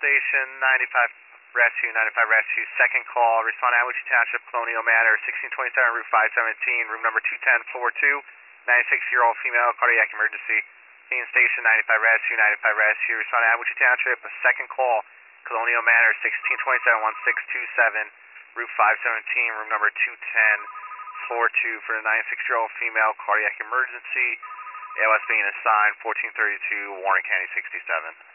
Station 95 Rescue, second call. Respond to Ahwatukee Township, Colonial Manor, 1627 Route 517, room number 210, floor 2, 96-year-old female, cardiac emergency. Main Station 95 Rescue. Respond to Ahwatukee Township, a second call. Colonial Manor, 1627 1627, Route 517, room number 210, floor 2 for the 96-year-old female, cardiac emergency. ALS being assigned 1432 Warren County 67.